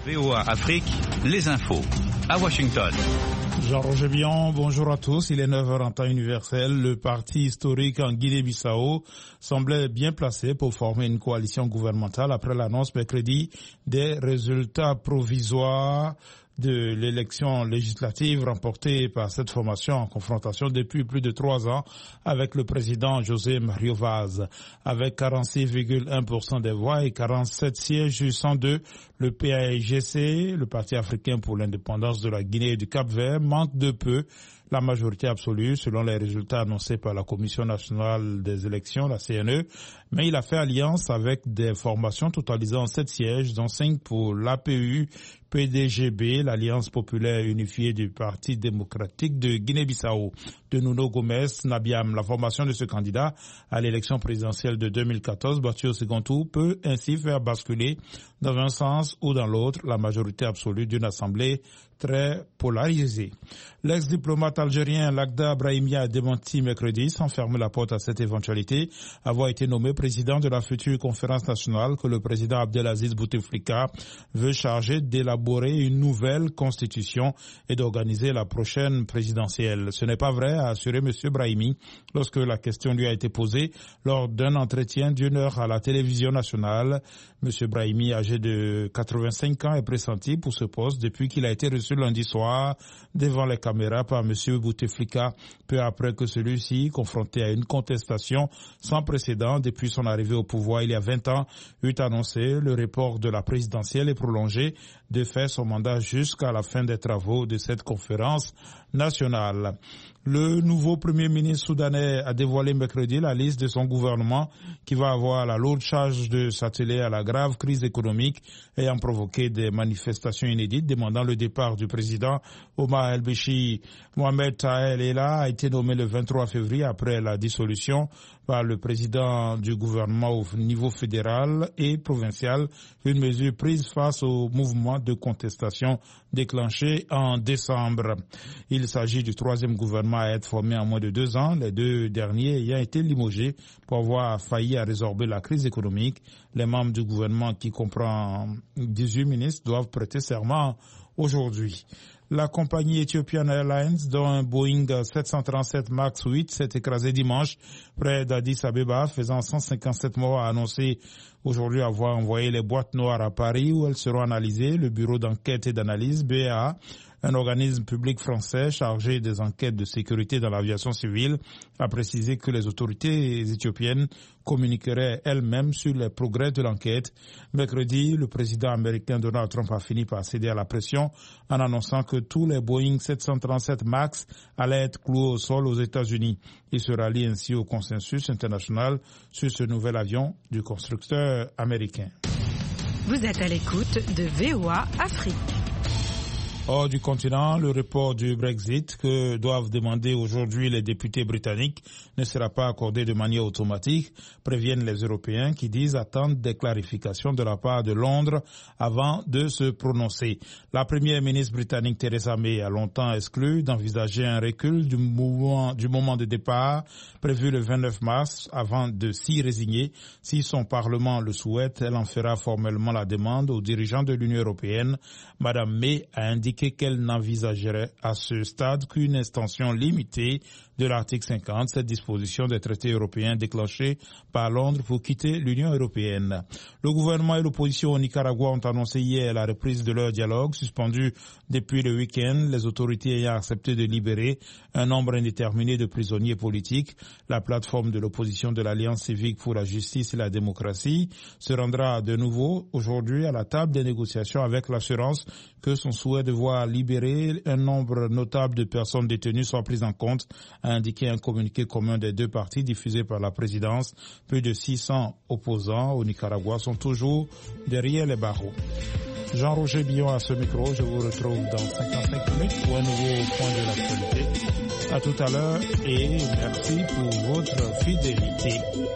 VOA Afrique, les infos. À Washington. Jean-Roger Bion, bonjour à tous. Il est 9h en temps universel. Le parti historique en Guinée-Bissau semblait bien placé pour former une coalition gouvernementale après l'annonce mercredi des résultats provisoires de l'élection législative remportée par cette formation en confrontation depuis plus de 3 ans avec le président José Mario Vaz. Avec 46,1% des voix et 47 sièges sur 102, le PAIGC, le Parti africain pour l'indépendance de la Guinée et du Cap-Vert, manque de peu la majorité absolue selon les résultats annoncés par la Commission nationale des élections, la CNE, mais il a fait alliance avec des formations totalisant 7 sièges, dont 5 pour l'APU, PDGB, l'Alliance populaire unifiée du Parti démocratique de Guinée-Bissau. De Nuno Gomes Nabiam, la formation de ce candidat à l'élection présidentielle de 2014, battue au second tour, peut ainsi faire basculer dans un sens ou dans l'autre la majorité absolue d'une assemblée très polarisée. L'ex-diplomate algérien Lakhdar Brahimi a démenti mercredi, sans fermer la porte à cette éventualité, avoir été nommé président de la future conférence nationale que le président Abdelaziz Bouteflika veut charger d'élaborer une nouvelle constitution et d'organiser la prochaine présidentielle. Ce n'est pas vrai, a assuré M. Brahimi lorsque la question lui a été posée lors d'un entretien d'1 heure à la télévision nationale. M. Brahimi, âgé de 85 ans, est pressenti pour ce poste depuis qu'il a été reçu lundi soir devant les caméras par M. Bouteflika, peu après que celui-ci, confronté à une contestation sans précédent depuis son arrivée au pouvoir il y a 20 ans, eut annoncé le report de la présidentielle et prolongé de fait son mandat jusqu'à la fin des travaux de cette conférence nationale. Le nouveau premier ministre soudanais a dévoilé mercredi la liste de son gouvernement qui va avoir la lourde charge de s'atteler à la grave crise économique ayant provoqué des manifestations inédites demandant le départ du président Omar el-Béchir. Mohamed Tahel Ella a été nommé le 23 février après la dissolution par le président du gouvernement au niveau fédéral et provincial, une mesure prise face au mouvement de contestation déclenché en décembre. Il s'agit du 3e gouvernement à être formé en moins de 2 ans, les 2 derniers ayant été limogés pour avoir failli à résorber la crise économique. Les membres du gouvernement, qui comprend 18 ministres, doivent prêter serment aujourd'hui. La compagnie Ethiopian Airlines, dont un Boeing 737 MAX 8 s'est écrasé dimanche près d'Addis Abeba, faisant 157 morts, a annoncé aujourd'hui avoir envoyé les boîtes noires à Paris où elles seront analysées. Le bureau d'enquête et d'analyse, BEA, un organisme public français chargé des enquêtes de sécurité dans l'aviation civile, a précisé que les autorités éthiopiennes communiqueraient elles-mêmes sur les progrès de l'enquête. Mercredi, le président américain Donald Trump a fini par céder à la pression en annonçant que tous les Boeing 737 MAX allaient être cloués au sol aux États-Unis. Il se rallie ainsi au consensus international sur ce nouvel avion du constructeur américain. Vous êtes à l'écoute de VOA Afrique. Hors du continent, le report du Brexit que doivent demander aujourd'hui les députés britanniques ne sera pas accordé de manière automatique, préviennent les Européens qui disent attendre des clarifications de la part de Londres avant de se prononcer. La première ministre britannique Theresa May a longtemps exclu d'envisager un recul du moment de départ prévu le 29 mars avant de s'y résigner. Si son Parlement le souhaite, elle en fera formellement la demande aux dirigeants de l'Union européenne. Madame May a indiqué qu'elle n'envisagerait à ce stade qu'une extension limitée de l'article 50, cette disposition des traités européens déclenchée par Londres pour quitter l'Union européenne. Le gouvernement et l'opposition au Nicaragua ont annoncé hier la reprise de leur dialogue, suspendu depuis le week-end, les autorités ayant accepté de libérer un nombre indéterminé de prisonniers politiques. La plateforme de l'opposition de l'Alliance civique pour la justice et la démocratie se rendra de nouveau aujourd'hui à la table des négociations avec l'assurance que son souhait de voir libérer un nombre notable de personnes détenues soit pris en compte, a indiqué un communiqué commun des 2 partis diffusé par la présidence. Plus de 600 opposants au Nicaragua sont toujours derrière les barreaux. Jean-Roger Billon à ce micro, je vous retrouve dans 55 minutes pour un nouveau point de l'actualité. À tout à l'heure et merci pour votre fidélité.